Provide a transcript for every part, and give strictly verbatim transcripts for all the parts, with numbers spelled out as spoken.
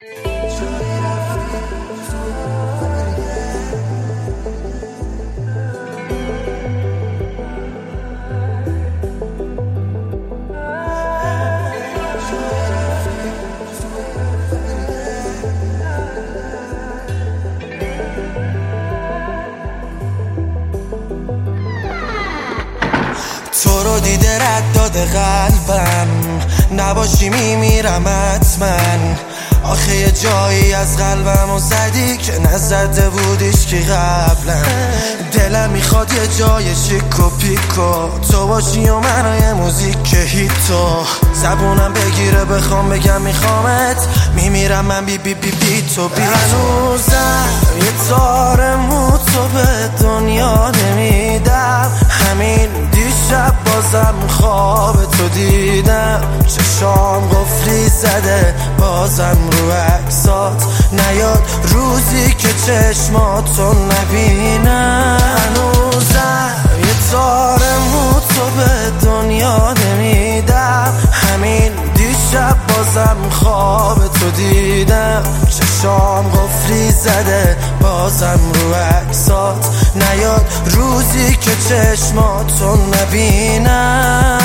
تو رو دیده رد داده قلبم، نباشی میمیرم حتما. آخه یه جایی از قلبمو زدی که نزده بودیش که قبلا. دلم میخواد یه جای شیک و پیکو تو باشی و من یه موزیک هیتو. زبونم بگیره بخوام بگم میخوامت، میمیرم من بی بی بی بی تو بی تو. هنوزم یه تار مو تو به دنیا نمیدم، همین دیشب بازم خواب تو دیدم. چشام قفلی زده بازم رو عکسات نیاد روزی که چشماتو نبینم. هنوزم یه تار مو تو به دنیا نمیدم، همین دیشب بازم خواب تو دیدم. چشام قفلی زده بازم رو عکسات نیاد روزی که چشماتو نبینم.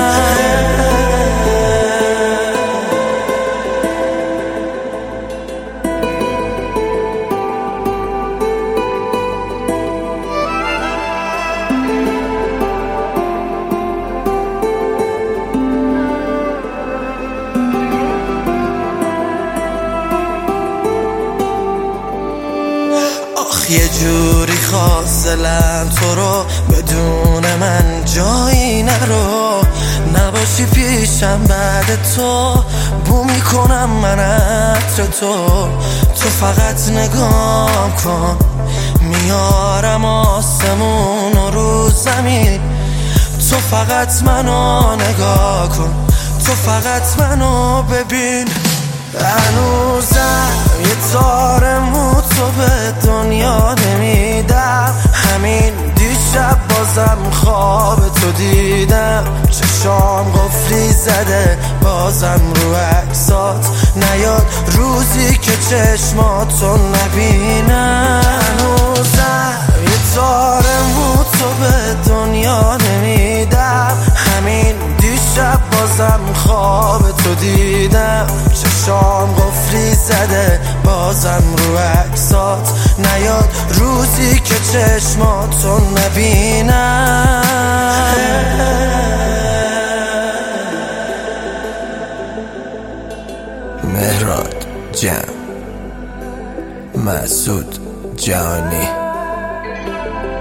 یه جوری خواستلم تو رو بدون من جایی نرو. نباشی پیشم بعد تو بو میکنم من عطر تو. تو فقط نگاه کن میارم آسمون و رو زمین. تو فقط منو نگاه کن، تو فقط منو ببین. هنوزم یه تار مو تو به دنیا نمیدم، همین دیشب بازم خواب تو دیدم. چشام قفلی زده بازم رو عکسات نیاد روزی که چشماتو نبینم. هنوزم یه تار مو تو به دنیا نمیدم، همین دیشب بازم خواب تو دیدم. چشام قفلی زده بازم رو عکسات نیاد روزی که چشماتو نبینم. مهراد جم، مسعود جانی.